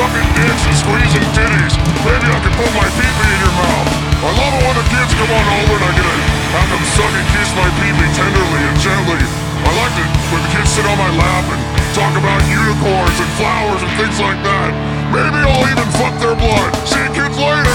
sucking dicks and squeezing titties. Maybe I can put my pee-pee in your mouth. I love it when the kids come on over and I get to have them suck and kiss my pee-pee tenderly and gently. I like it when the kids sit on my lap and talk about unicorns and flowers and things like that. Maybe I'll even fuck their blood. See you kids later.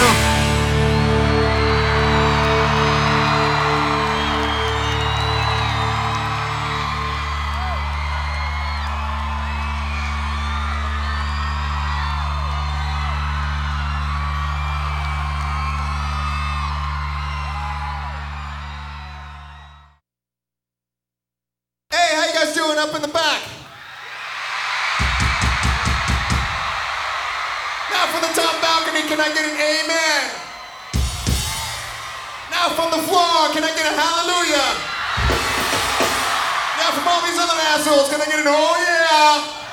Hey, how you guys doing up in the back? Now from the top balcony, can I get an amen? Now from the floor, can I get a hallelujah? Now from all these other assholes, can I get an oh yeah?